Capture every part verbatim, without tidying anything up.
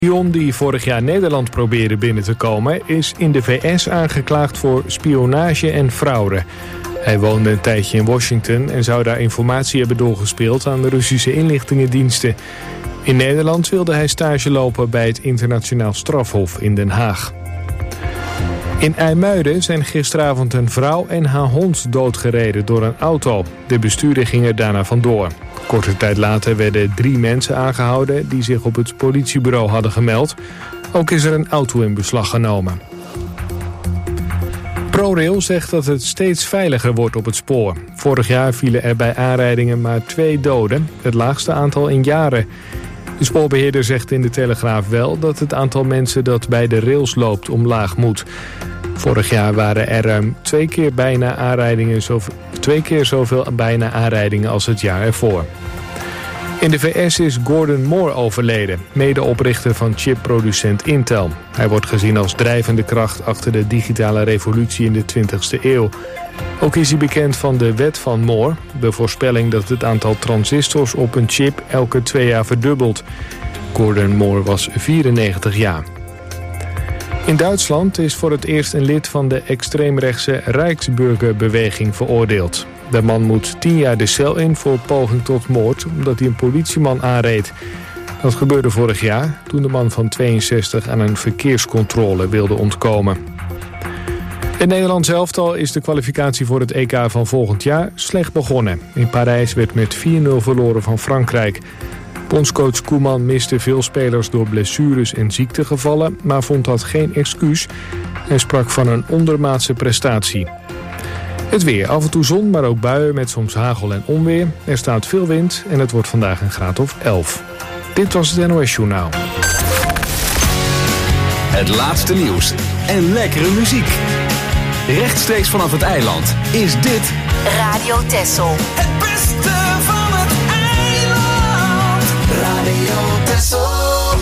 spion die vorig jaar Nederland probeerde binnen te komen, is in de V S aangeklaagd voor spionage en fraude. Hij woonde een tijdje in Washington en zou daar informatie hebben doorgespeeld aan de Russische inlichtingendiensten. In Nederland wilde hij stage lopen bij het Internationaal Strafhof in Den Haag. In IJmuiden zijn gisteravond een vrouw en haar hond doodgereden door een auto. De bestuurder ging er daarna vandoor. Korte tijd later werden drie mensen aangehouden die zich op het politiebureau hadden gemeld. Ook is er een auto in beslag genomen. ProRail zegt dat het steeds veiliger wordt op het spoor. Vorig jaar vielen er bij aanrijdingen maar twee doden, het laagste aantal in jaren. De spoorbeheerder zegt in de Telegraaf wel dat het aantal mensen dat bij de rails loopt omlaag moet. Vorig jaar waren er ruim twee keer, bijna aanrijdingen, zoveel, twee keer zoveel bijna aanrijdingen als het jaar ervoor. In de V S is Gordon Moore overleden, medeoprichter van chipproducent Intel. Hij wordt gezien als drijvende kracht achter de digitale revolutie in de twintigste eeuw. Ook is hij bekend van de wet van Moore, de voorspelling dat het aantal transistors op een chip elke twee jaar verdubbelt. Gordon Moore was vierennegentig jaar. In Duitsland is voor het eerst een lid van de extreemrechtse Rijksburgerbeweging veroordeeld. De man moet tien jaar de cel in voor poging tot moord omdat hij een politieman aanreed. Dat gebeurde vorig jaar toen de man van tweeënzestig aan een verkeerscontrole wilde ontkomen. Het Nederlands elftal is de kwalificatie voor het E K van volgend jaar slecht begonnen. In Parijs werd met vier nul verloren van Frankrijk. Bondscoach Koeman miste veel spelers door blessures en ziektegevallen, maar vond dat geen excuus. Hij sprak van een ondermaatse prestatie. Het weer, af en toe zon, maar ook buien met soms hagel en onweer. Er staat veel wind en het wordt vandaag een graad of elf. Dit was het N O S Journaal. Het laatste nieuws en lekkere muziek. Rechtstreeks vanaf het eiland is dit Radio Texel. Het beste van het eiland. Radio Texel.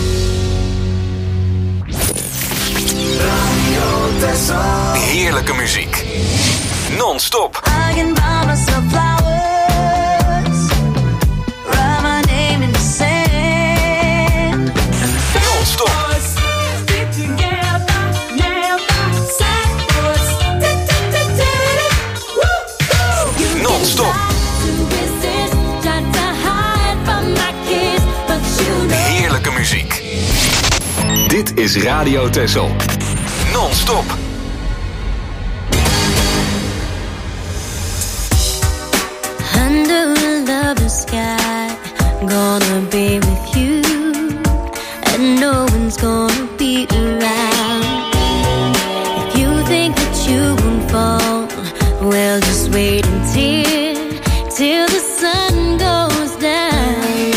Radio Texel. heerlijke muziek. Non-stop. I can buy myself flowers, write my name in the sand. Non-stop. Non-stop. Heerlijke muziek. Dit is Radio Texel. Non-stop. Under a lover's sky, gonna be with you, and no one's gonna be around. If you think that you won't fall, well, just wait until, till the sun goes down.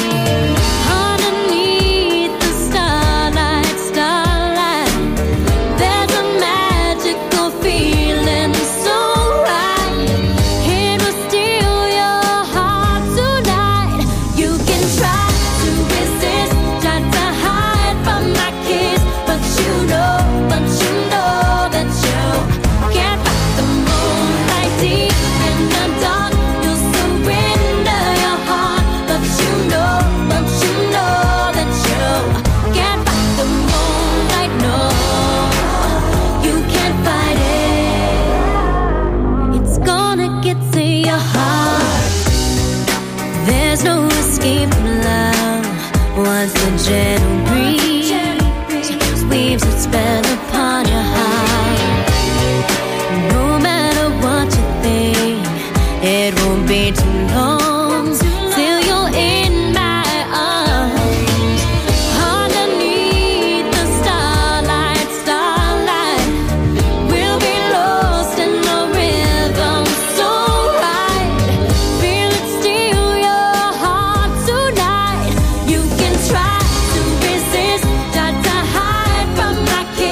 Underneath the starlight, starlight, there's a magical feeling so right. It will steal your heart tonight. You can try to resist, try to hide from my kiss, but you know, but you know that you can't fight the moonlight deep in the dark. You'll surrender your heart, but you know, but you know that you can't fight the moonlight. No, you can't fight it. It's gonna get to your heart. There's no escape from love. Once the gentle breeze weaves its spell upon your heart, no matter what you think, it won't be too long till you're in my arms. Underneath the starlight, starlight, we'll be lost in the rhythm so right. Feel it steal your heart tonight. You can try to resist, try to hide from my kiss,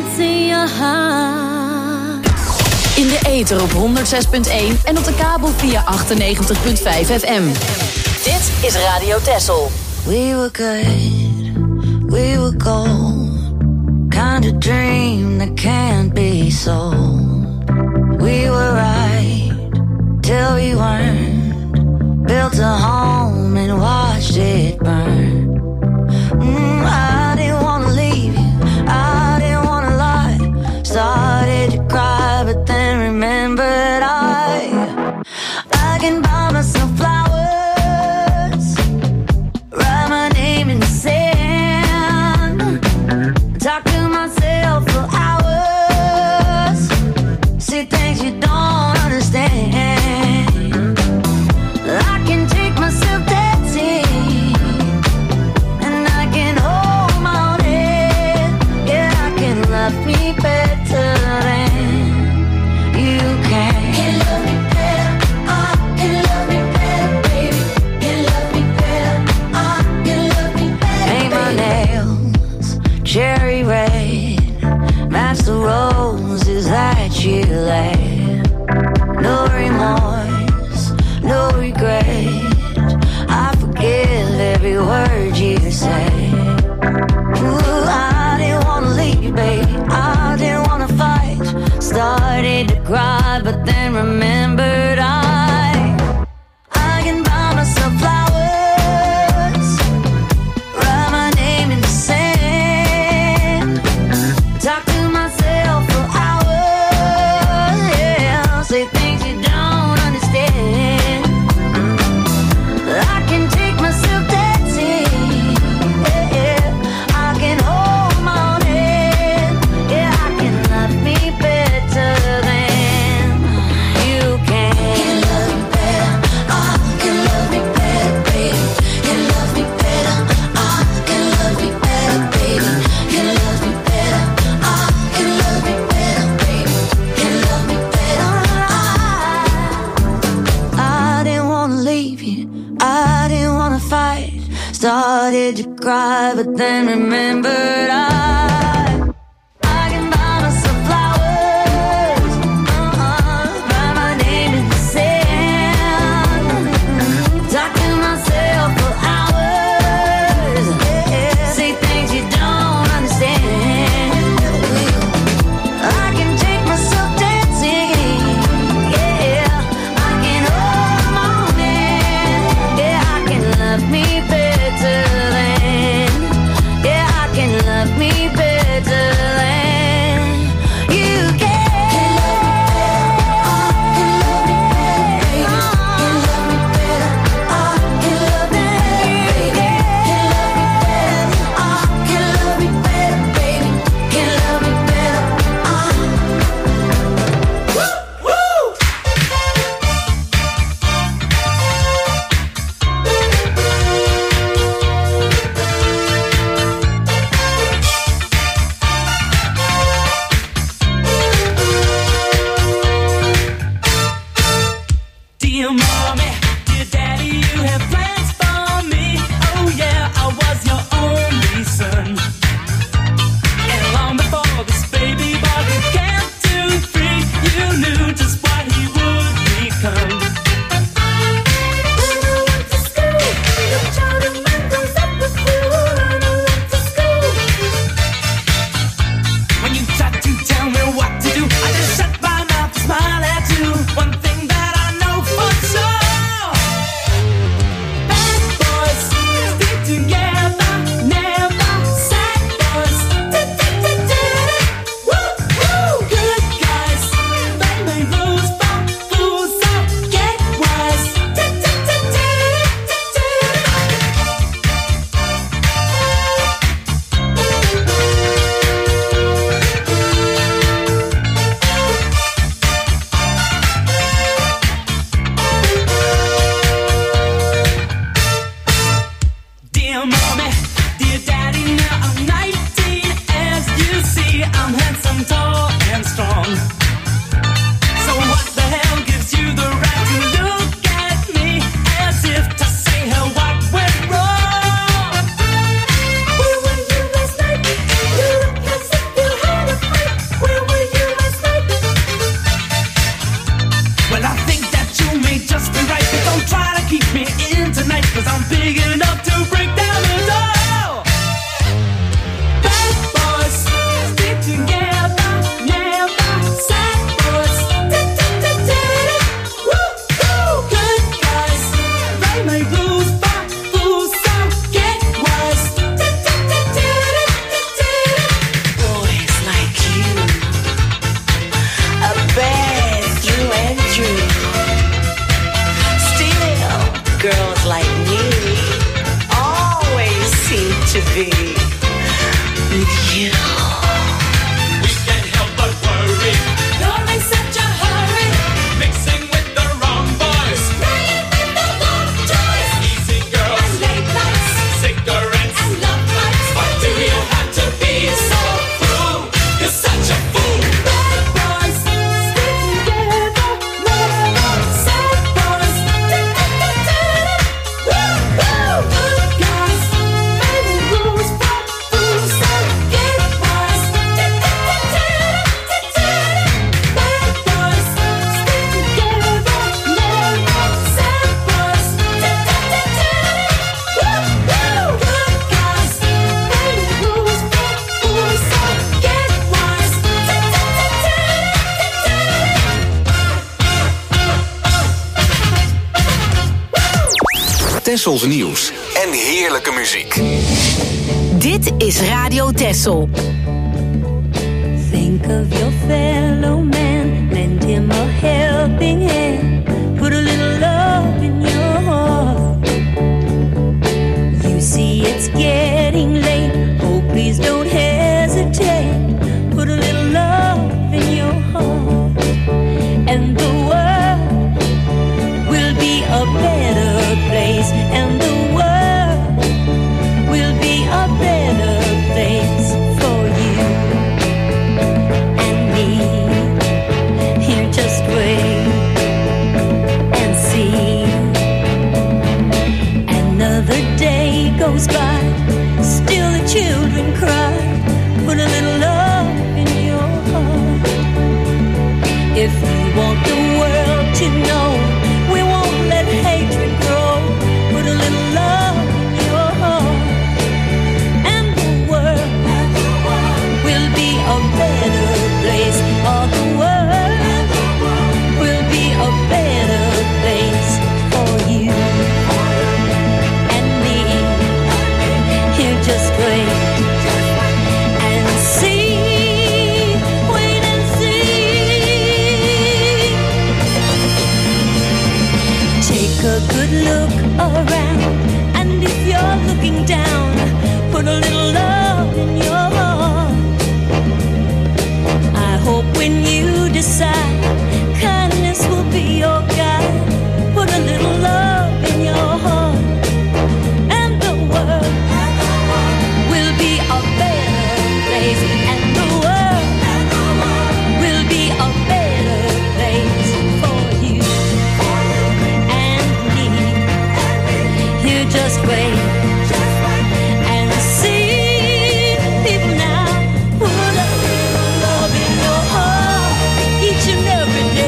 what's in your heart. In de ether op honderd zes punt één en op de kabel via achtennegentig punt vijf F M. Dit is Radio Texel. We were good, we were gold. Kind of dream that can't be sold. We were right till we weren't. Built a home and watched it burn. Mm, I didn't wanna leave you, I didn't wanna lie. Started to cry, but then remembered I I can buy myself flowers, write my name in the sand, talk to myself for hours, see things you don't understand. I can take myself dancing, and I can hold my own head. Yeah, I can love me better than you can. Can love me better, I can love me better, baby. Can love me better, I can love me better. Paint my nails cherry red, match the roses that you laid. No remorse, no regret. I forgive every word you say. Ooh, I didn't wanna leave, babe. I didn't wanna fight. Started to cry, but then remembered I I can buy myself flowers, write my name in the sand, talk to myself for hours, yeah, say things you don't understand. I can take myself dancing, yeah, yeah. I can hold my own head, yeah, I can love me better than you can. Can love me better, I can love me better, baby. Can love me better, I can love me better, baby. Can love me better, I can love me better, baby. Can love me better, I I didn't wanna leave you, I didn't wanna fight. Started to cry, but then remembered I I can buy myself flowers, uh-uh, write my name in the sand, talk to myself for hours, yeah, say things you don't understand. I can take myself dancing, yeah, I can hold my own hand, yeah, I can love me better than, yeah, I can love Tessels nieuws en heerlijke muziek. Dit is Radio Tessel. Think of your fellow man, lend him a helping hand, put a little love in your heart. You see it's getting late, oh please don't hesitate, put a little love in your heart, and the world will be a better place, and the world will be a better place for you and me. Here, just wait and see. Another day goes by, still the children cry, put a little love in your heart. If you want the world to know, we won't let hatred grow, put a little love in your heart, and the world will be a better place. All the world will be a better place for you and me. Here, just wait and see. Wait and see. Take a good look around, and if you're looking down, put a little love in your heart. I hope when you decide, kindness will be your guide. Put a little love in your heart, and the world will be a better place, and the world will be a better place for you and me. Here, just wait and see. People now, put a little love in your heart each and every day.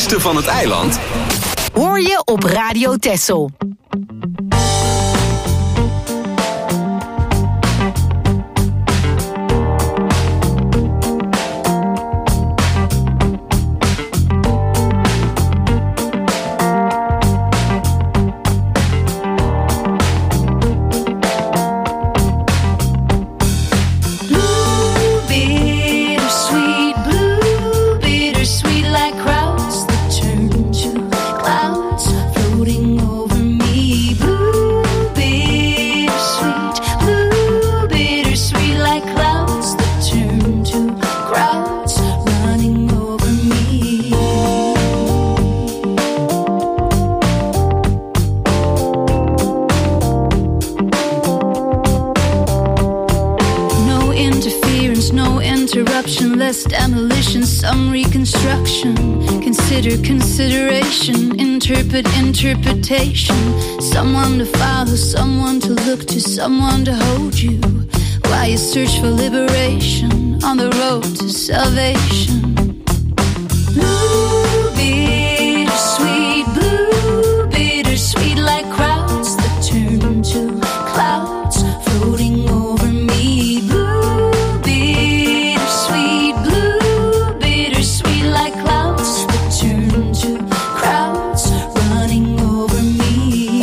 beste van het eiland Hoor je op Radio Texel. Demolition, some reconstruction. Consider consideration, interpret interpretation. Someone to follow, someone to look to, someone to hold you while you search for liberation on the road to salvation. Blue, bittersweet, blue, bittersweet, like crowds that turn to clouds floating over me. Blue, bittersweet, blue, bittersweet, like clouds that turn to crowds running over me.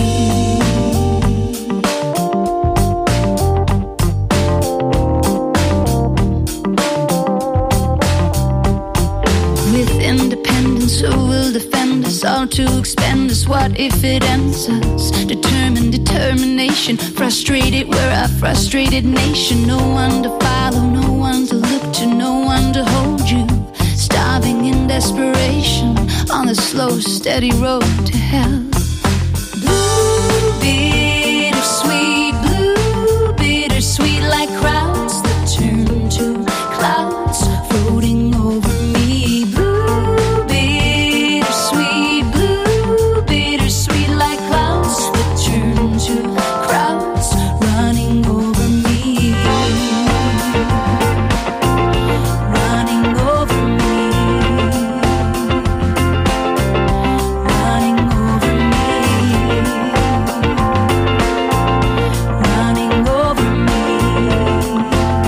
With independence, who will defend us? All to expend us, what if it ends us? Determined determination, frustrated, we're a frustrated nation. No one to follow, no one to look to, no one to hold you. Starving in desperation on the slow, steady road to hell. Blue, bittersweet, blue, bittersweet, like crowds that turn to clouds floating over me. Blue, bittersweet, blue, bittersweet, like clouds that turn to crowds running over me. Running over me. Running over me. Running over me.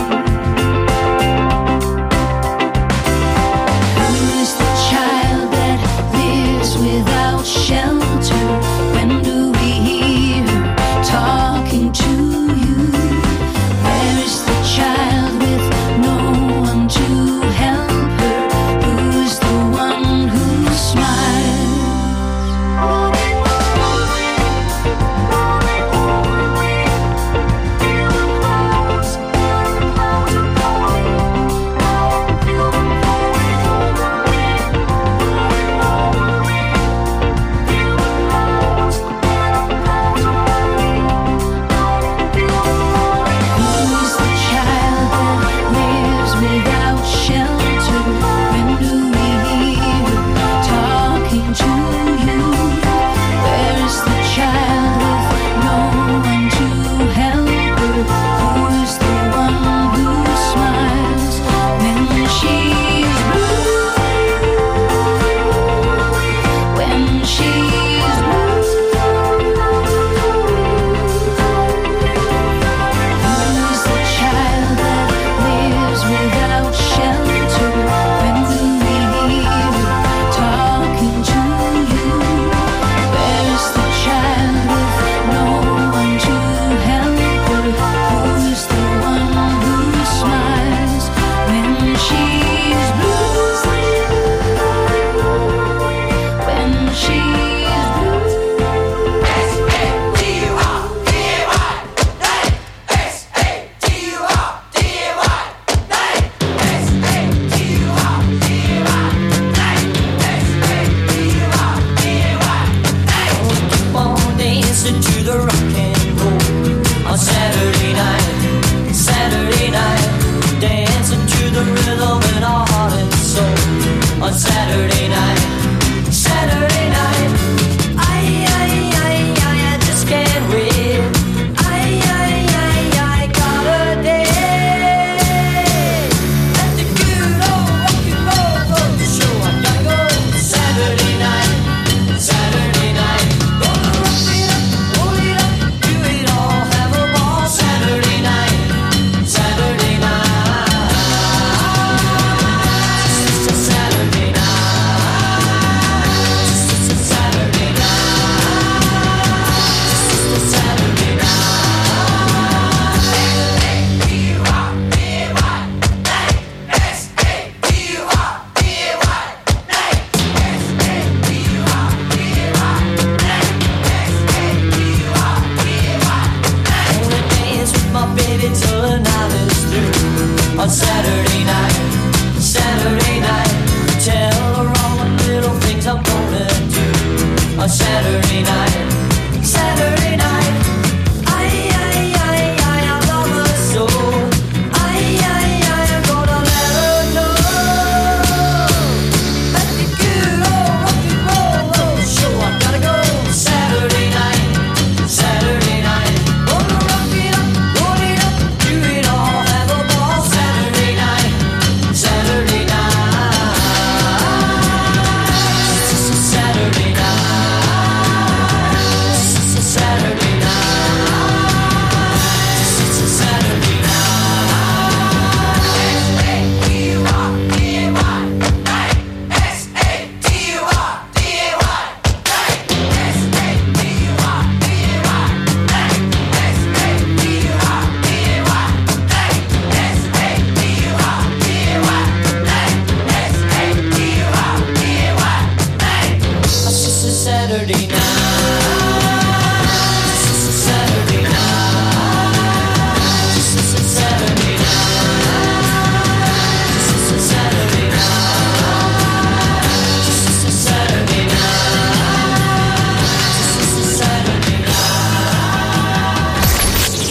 Who's the child that lives without shelter? When do we hear her talking to you? Where is the child with no one to help her? Who's the one who smiles? Who's the child that lives without shelter? When do we hear her talking to you? Where is the child with no one to help her? Who's the one who smiles when she's blue? When she's blue. Who's the child that lives without shelter? When do we hear her talking to you? Where's the child with no one to help her? Who's the one who smiles when she's blue? When she's blue. Dancing to the rock and roll on Saturday night, Saturday night, dancing to the rhythm in our heart and soul on Saturday night, Saturday night. I, I, I, I, I just can't wait. I, I, I, I got a day. Let the good old rock and roll go to show. I gotta go Saturday night.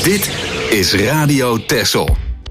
Dit is Radio Texel.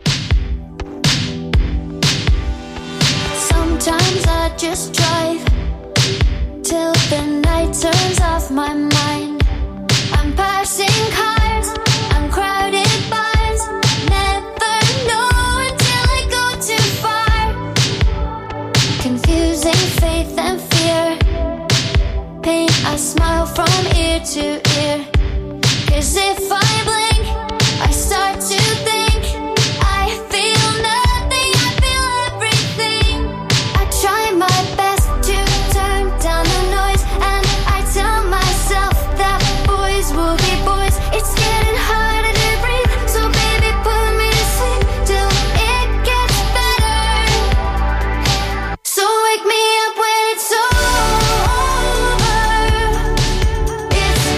Sometimes I just drive till the night turns off my mind. I'm passing cars, I'm crowded bars. Never know until I go too far. Confusing faith and fear. Pain, I smile from ear to ear. 'Cause if I blink, I start to think. I feel nothing, I feel everything. I try my best to turn down the noise, and I tell myself that boys will be boys. It's getting harder to breathe, so baby put me to sleep till it gets better. So wake me up when it's over. It's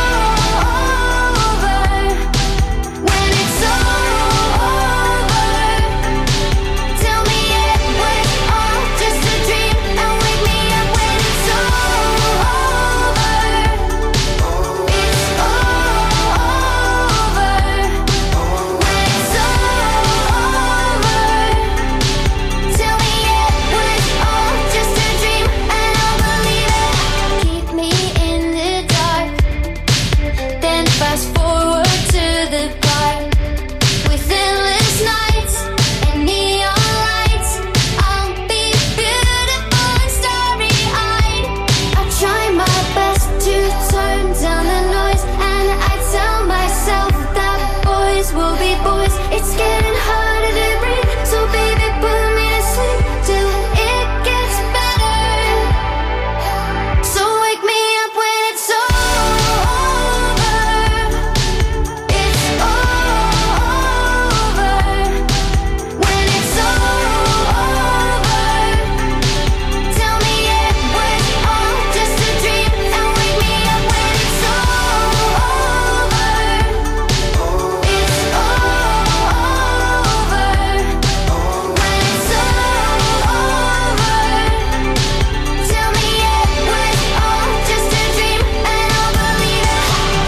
over. When it's over, tell me it was all just a dream, and wake me up when it's over. It's over. When it's over, tell me it was all just a dream, and I'll believe it. Keep me in the dark, then fast forward to the park with endless nights and neon lights. I'll be beautiful and starry-eyed. I try my best to turn down the noise, and I tell myself that boys will be boys. It's getting harder to breathe, so baby put me to sleep till it gets better. So wake me up when it's over. It's over. When it's over, tell me it was all just a dream, and wake me up when it's over. It's over. When it's over, tell me it was all just a dream, and I'll believe it.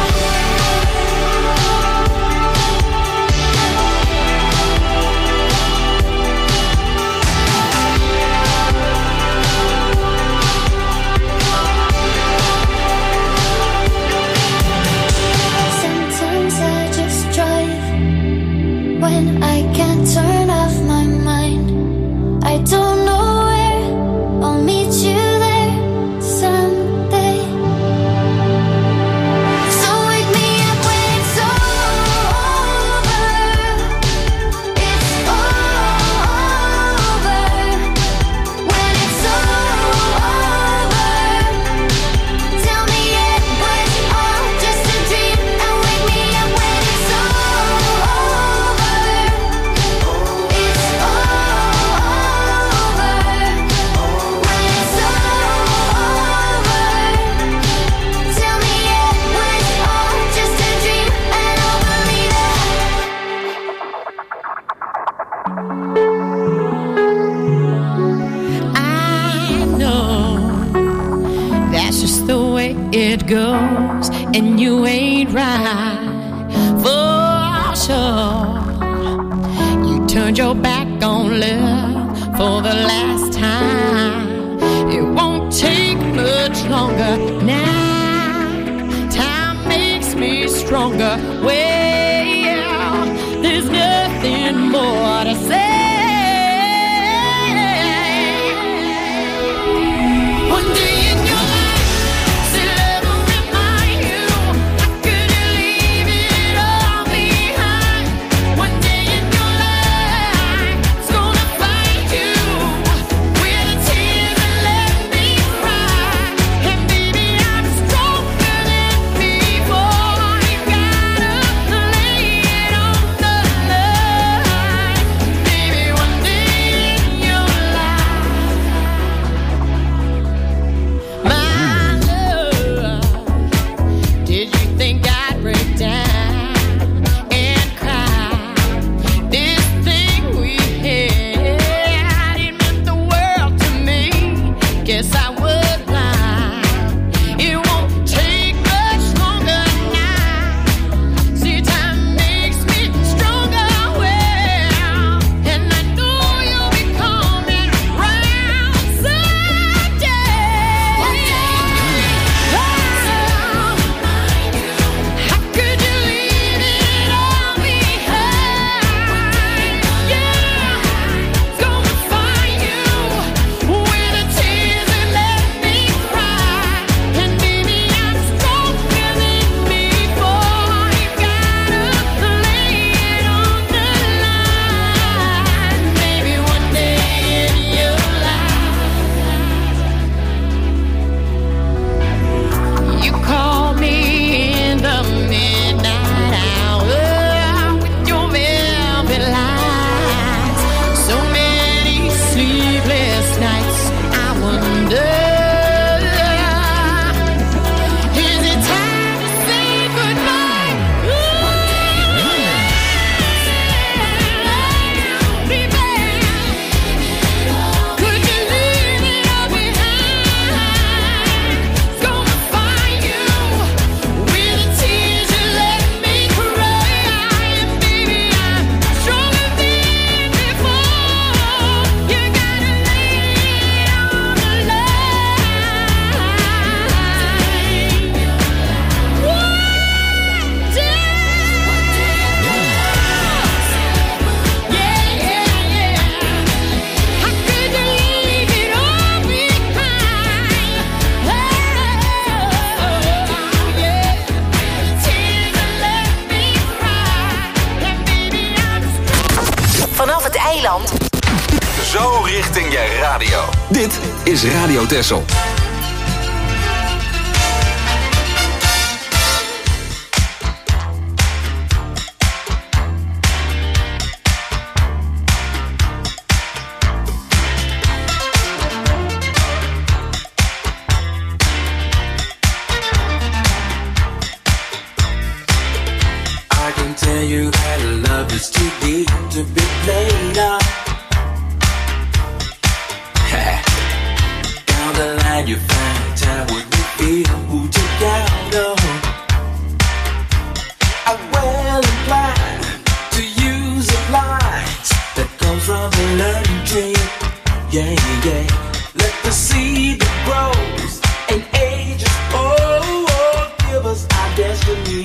Sometimes I just drive when I can't turn off my mind. I don't know where, I'll meet you there someday. So wake me up when it's over. It's over. When it's over, tell me it was all just a dream, and wake me up when it's over. It's over. When it's over, tell me it was all just a dream, and I'll believe it. I know that's just the way it goes, and you ain't right for sure. You turned your back on love for the last time. It won't take much longer now. Time makes me stronger. Well, there's nothing more to say. One day in your life, say love will remind you. How could you leave it all behind? One day in your life, it's gonna find you with the tears and let me cry. And baby, I'm stronger than before. You gotta eiland. Zo richting je radio. Dit is Radio Texel. Tell you that love is too deep to be played up. Down the line you find time when you feel who took out of. I'm well inclined to use a line that comes from the learning tree. Yeah, yeah. Let the seed that grows and ages, oh, oh, give us our destiny.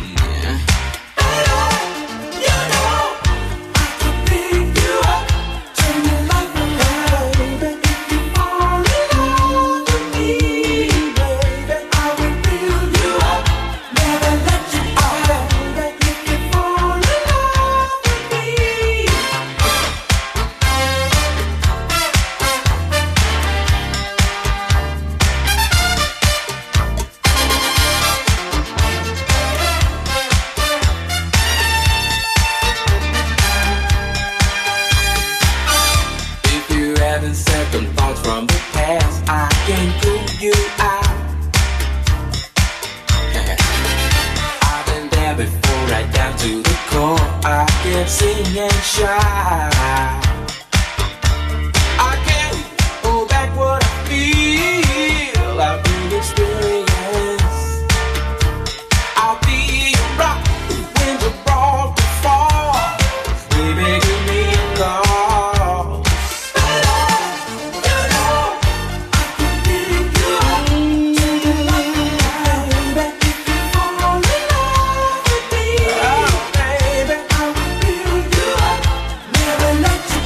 Sing and shout. I can't hold back what I feel. I've been experienced. I'll be a rock when you're brought to fall. Baby, give me a call. You know I can pick you up to the light, baby. If you fall in love with me, oh, baby, I will. Never let you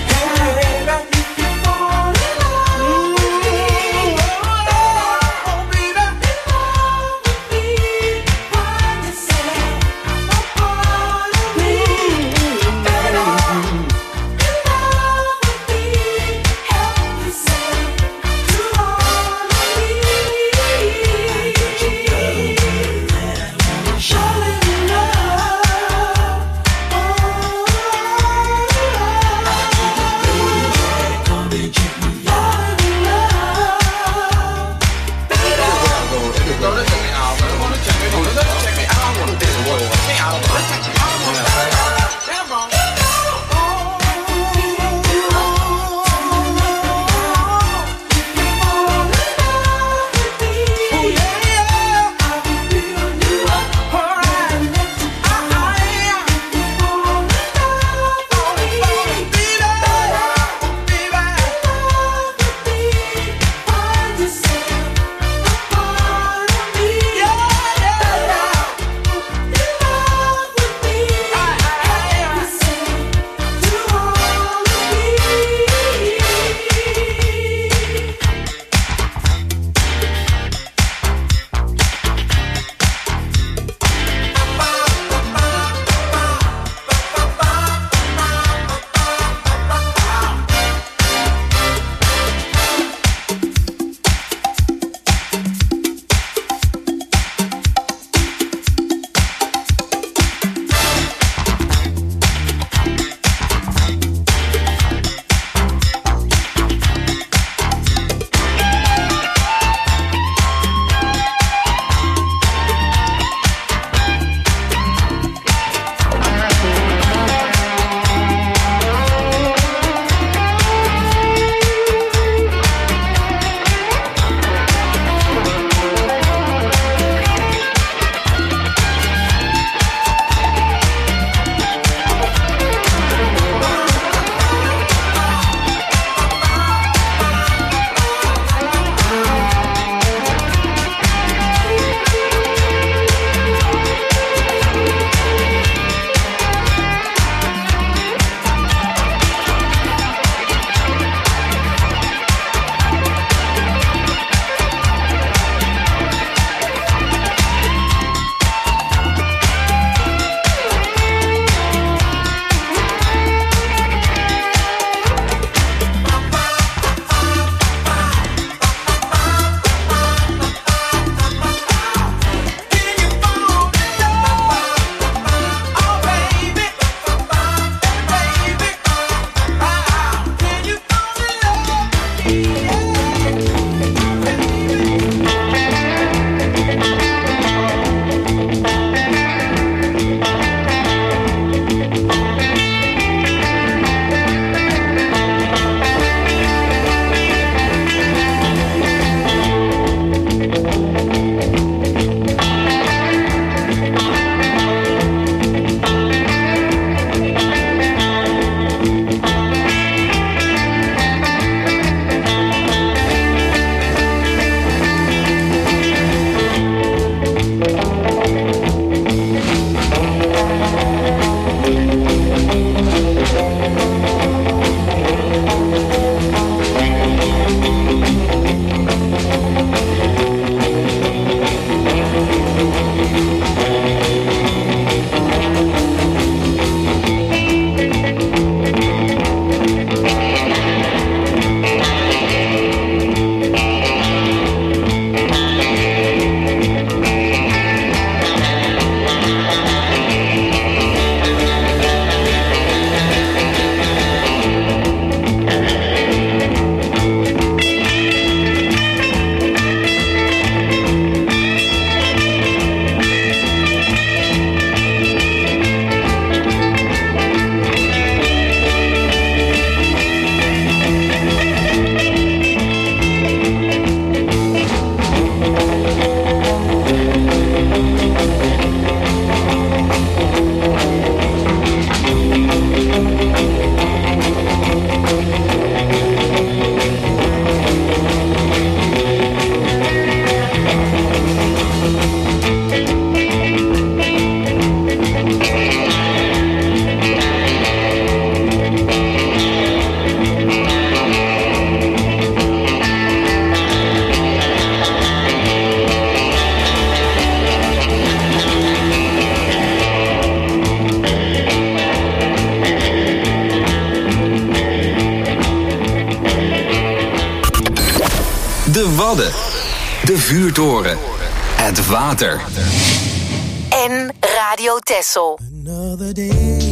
Wadden. De vuurtoren. Het water. En Radio Texel. Another day,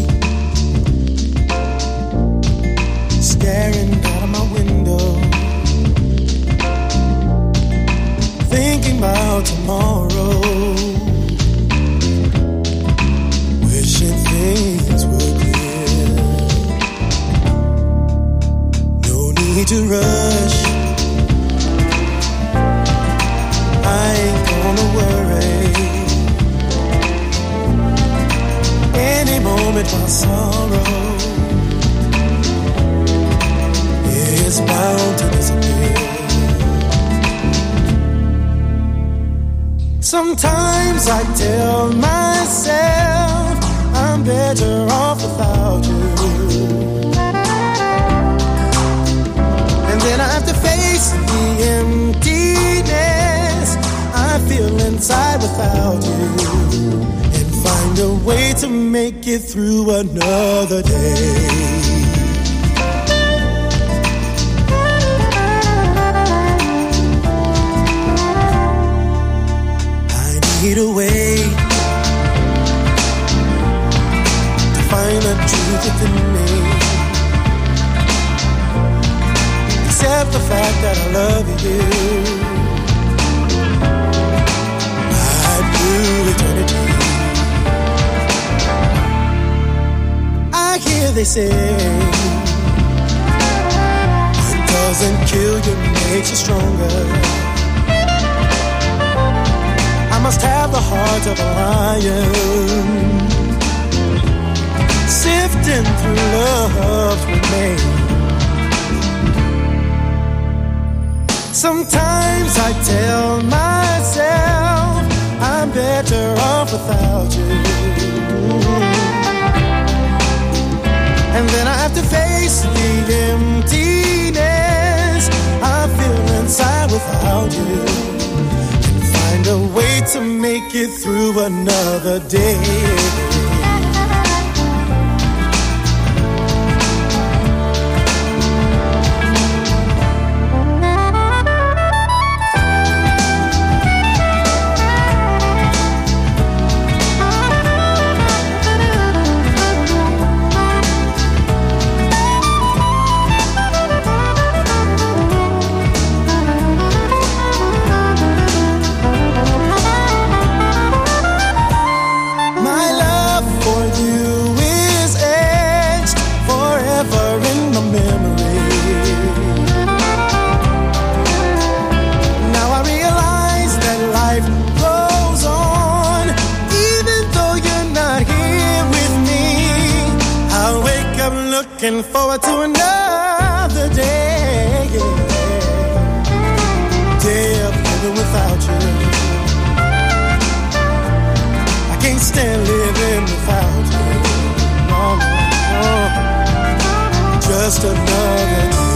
staring out of my window, thinking about tomorrow, wishing things were clear. No need to rush, I ain't gonna worry. Any moment my sorrow is bound to disappear. Sometimes I tell myself I'm better off without you, and then I have to face the emptiness I feel inside without you, find a way to make it through another day. I need a way to find the truth within me, accept the fact that I love you. I'd do eternity. I hear they say what doesn't kill you makes you stronger. I must have the heart of a lion, sifting through love's remains. Sometimes I tell myself I'm better off without you, and then I have to face the emptiness I feel inside without you, and find a way to make it through another day. Looking forward to another day, day of living without you. I can't stand living without you. No, no, no. Just another day.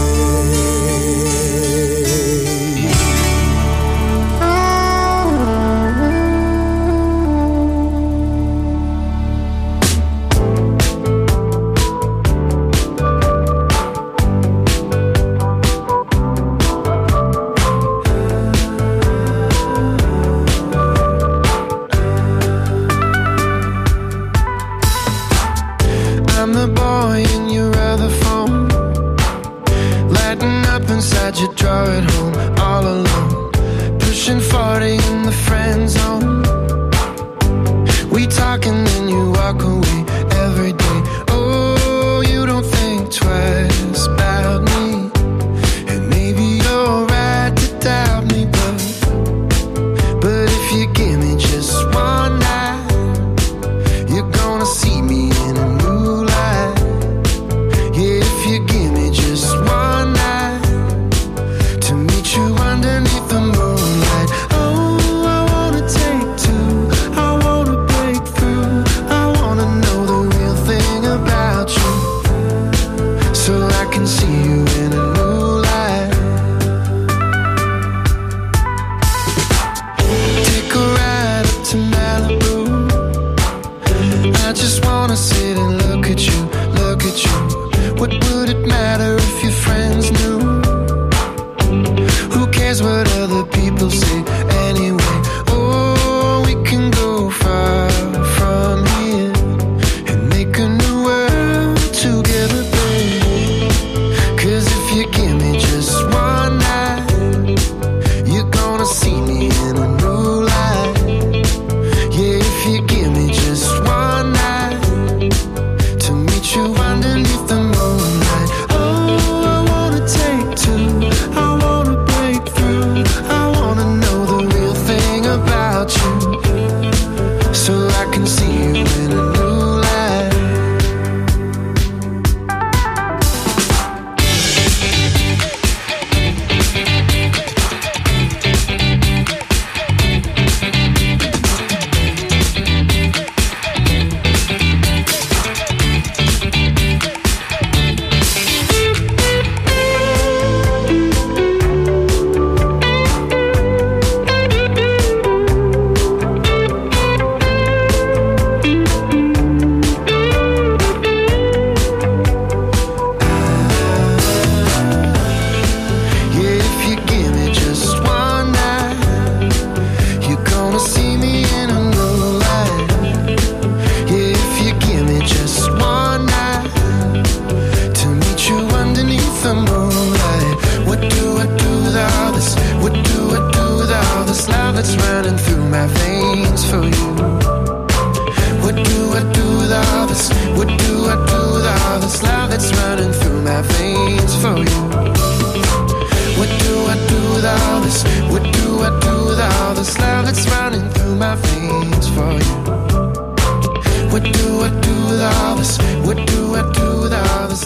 You draw it home all alone, pushing forty in the friend zone. We talk and then you walk away every day. Oh, you don't think twice about me, and maybe you're right to doubt me, but but if you give me just one night, you're gonna see me in a new light. Yeah, if you give me just one night, you underneath the moonlight. Oh, I wanna take two, I wanna break through, I wanna know the real thing about you, so I can see you in a new light. Take a ride up to Malibu, I just wanna sit and look at you, look at you. What would it matter if your friends knew? Who cares cares what other people say anyway? Oh, we can go far from here and make a new world together, babe. 'Cause if you give me just one night, you're gonna see me in a new light. Yeah, if you give me just one night to meet you underneath the moonlight. Oh, I wanna take two, I wanna break through, I wanna know the real thing about you, so I can see you in a new light. Yeah, if you give me just one night, you're gonna see me in a new light. Yeah, if you give me just one night to meet you underneath the moonlight. What do I do with all this? What do I do with all this love that's running through my veins for you? What do I do with all this? What do I do with all this love that's running through my veins for you? What do I do with all this? What do I do with all this love that's running through my veins for you? What do I do with all this? What do I do with all this?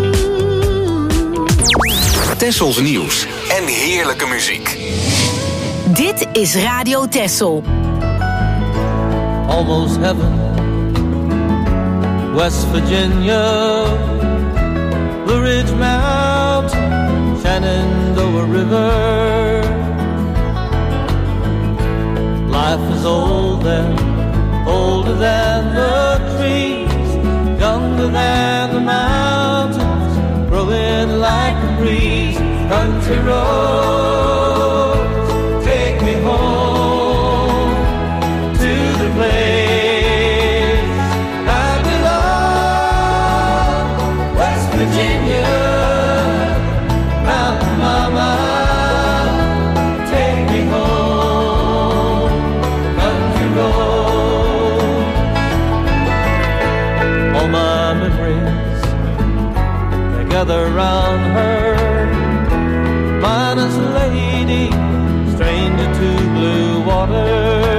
Tessels nieuws en heerlijke muziek. Dit is Radio Tessel. Almost heaven, West Virginia, Blue Ridge Mountain, Shenandoah River. Life is old there, older than the trees, younger than the mountains, growing like a breeze. Country roads, take me home to the place I belong. West Virginia, Mountain Mama, take me home. Country road, all my memories, they gather round her. Minus lady, stranger to blue water,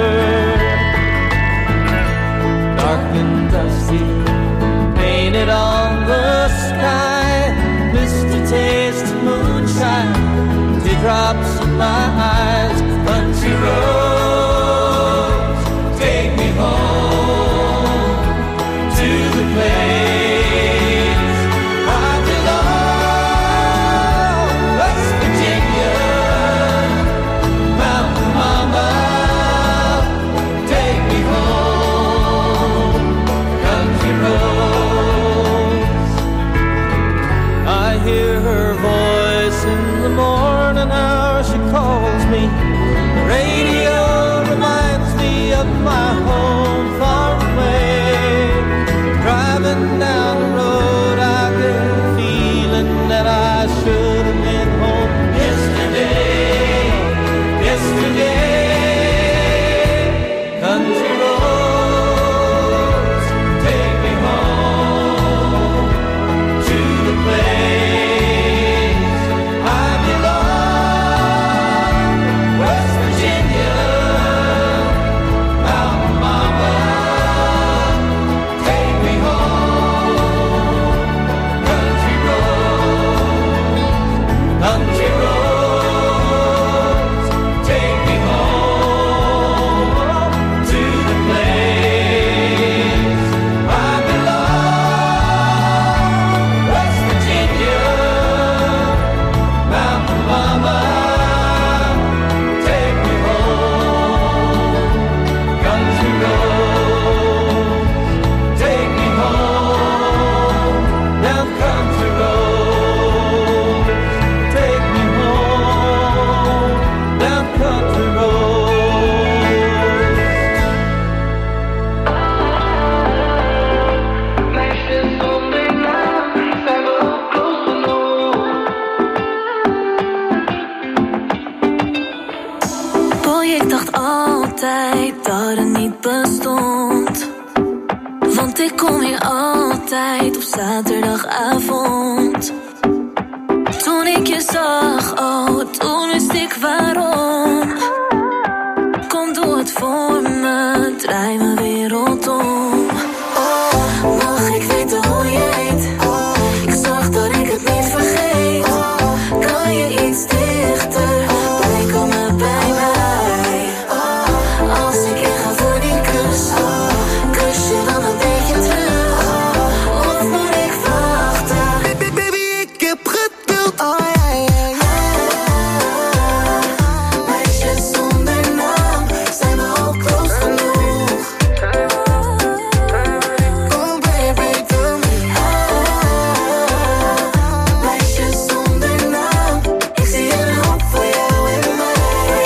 dark and dusty, painted on the sky, misty taste of moonshine, teardrops in my eyes. Country roads, take me home to the place I belong. zaterdagavond. Toen ik je zag, oh, toen wist ik waarom. Kom, doe het voor me, draai mijn wereld om. Oh, mag ik weten hoe je heet? Oh, ik zorg dat ik het niet vergeet. Oh, kan je iets dichter bij komen bij mij? Oh, als ik inga voor die kus, oh, kus je dan een beetje terug? Oh, of moet ik wachten? Baby, baby, ik heb geduld. Oh ja, ja, ja. Meisjes zonder naam, zijn we al close genoeg? Come baby, tell me. Meisjes zonder naam, ik zie een hoop voor jou en mij.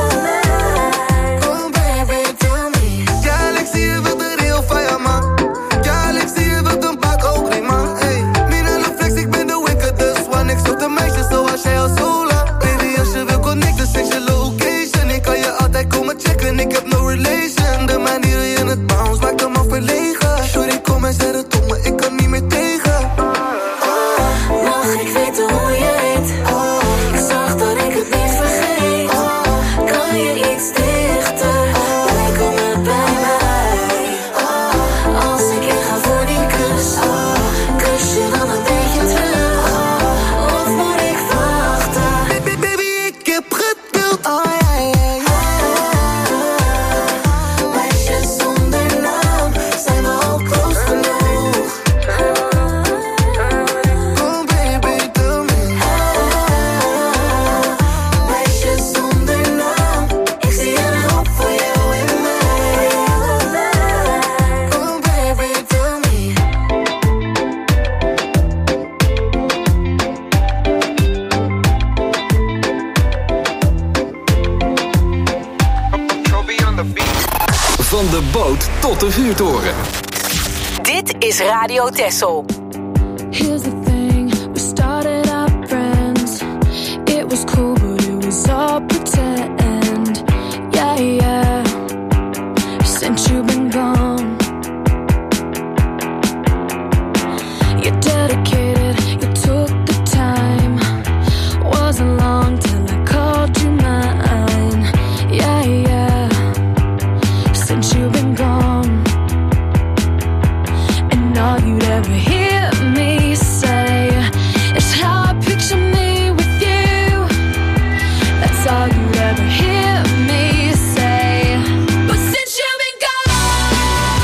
Come baby, tell me. Ja, ik zie je wilt een heel van je man. Ja, ik zie je wilt een pak ook niet man. Hey, Mina de flex, ik ben de wickedest one. Ik zoek de meisjes zoals jij al zo lang. Baby, als je wil connecten, zet je location. Ik kan je altijd komen checken, ik heb no relation. De manier hoe je het bounce maakt hem al verlegen. Sorry, kom en zet het op me, ik kan niet meer tegen. Mag ik weten hoe je heet? Oh, ik zorg dat ik het niet vergeet. Oh, kan je iets dichter bij komen bij mij? Oh, als ik inga voor die kus, oh, kus je dan een beetje terug? Oh, of moet ik wachten? Baby, baby, ik heb geduld. Oh ja, ja, ja. Meisjes zonder naam, zijn we al close genoeg? Come baby, tell me. Meisjes zonder naam, ik zie een hoop voor jou en mij. Come baby, tell me. Van de boot tot de vuurtoren. Dit is Radio Texel. Here's the thing, we started out friends. It was cool, but it was all pretend. Yeah, yeah, since you've been gone. You're dedicated, you took the time. Wasn't long till I called you mine. Yeah, yeah, since you've been gone. And all you'd ever hear me say is how I picture me with you. That's all you'd ever hear me say. But since you've been gone,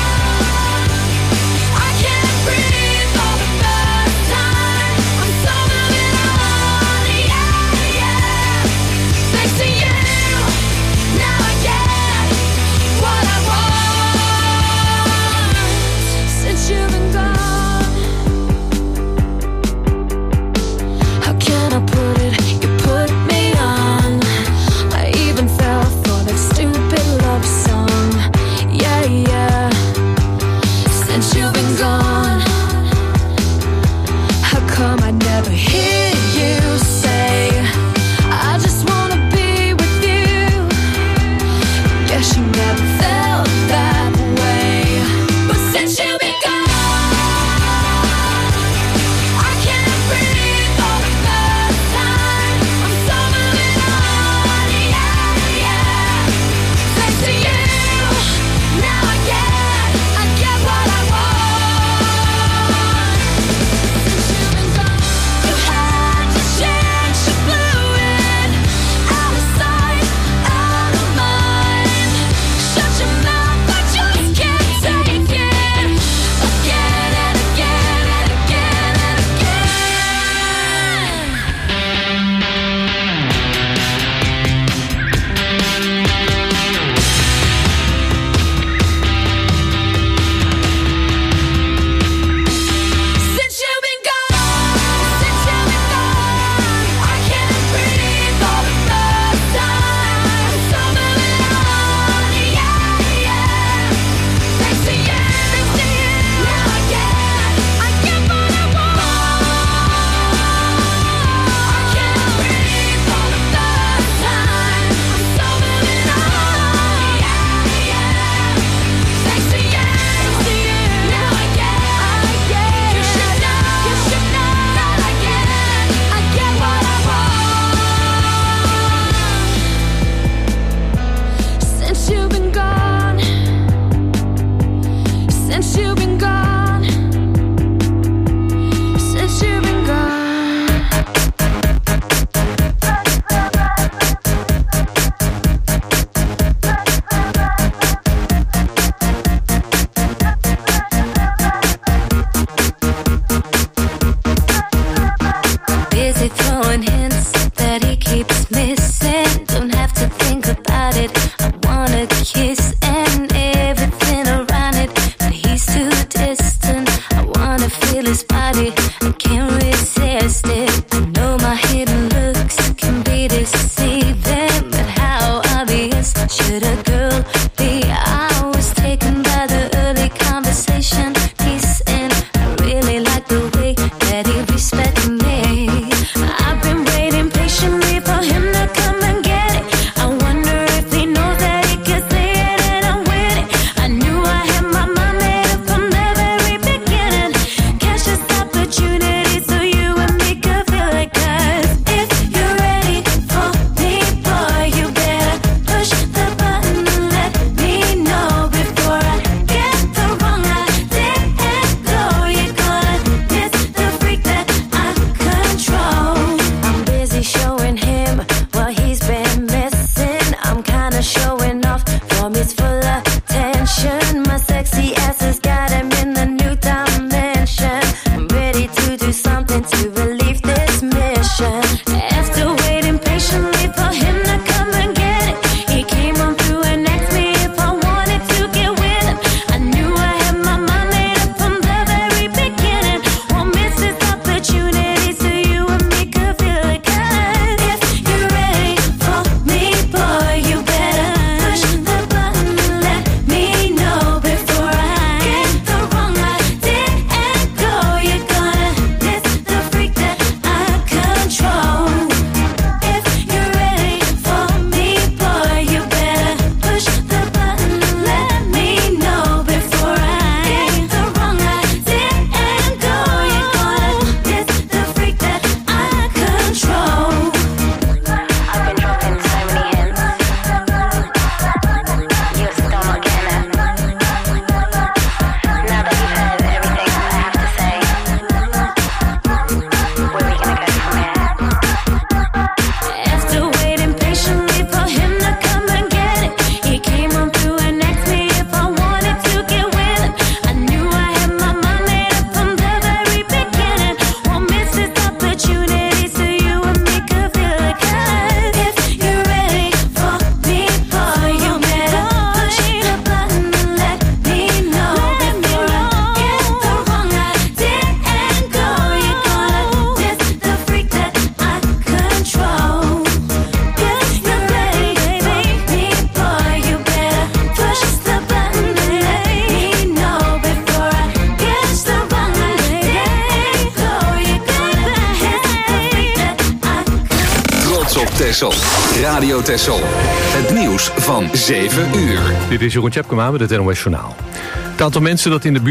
I can't breathe for the first time. I'm so moving on, yeah, yeah. Thanks to you, now I get what I want. Since you've been gone, since you've been gone. Since you've been gone. Busy throwing hints that he keeps missing. Don't have to think about it. I wanna kiss and everything around it, but he's too distant. I wanna feel his body. I can't resist it. I know my hidden looks can be deceiving, but how obvious should a girl be? I was taken by the early conversation piece, and I really like the way that he respected me. I've been waiting patiently for him to come and get it. I wonder if he knows that he can say it and I'm with it. I knew I had my mind made up from the very beginning. Catch this opportunity so you and me could feel it. 'Cause if you're ready for me, boy, you better push the button and let me know before I get the wrong idea and go. You're gonna miss the freak that I control. I'm busy showing him what he's been missing. I'm kinda showing off from his full attention. My sexy ass has got him in the new dimension. I'm ready to do something to relieve this mission. After waiting patiently for him to come and get it, he came on through and asked me if I wanted to get with him. I knew I had my mind made up from the very beginning. Won't miss this opportunity so you and me could feel it. 'Cause if you're ready for me, boy, you better push the button and let me know before I get the wrong idea and go. You're gonna miss the freak that I control. If you're ready for me, boy, you better push the button and let me know before I get the wrong idea and go. You're gonna miss the freak that I control. I've been dropping so many hints. You're still not getting it. Now that you've heard everything I have to say, where are we gonna go from here? After waiting patiently for him to come and get it, he came on through and asked me if I wanted to get with him. I knew I had my mind made up from the very beginning. Won't miss this opportunity so you and me could feel it. 'Cause if you're ready for me, boy, you better push the button and let me know before I get the wrong idea and go. You're gonna miss the freak that I control. If you're ready for me, boy, you better push the button and let me know before I get the wrong idea and go. You're gonna miss the freak that I Trots op Texel. Radio Texel. Het nieuws van zeven uur. Dit is Jeroen Tjepkema met het N O S Journaal. Het aantal mensen dat in de buurt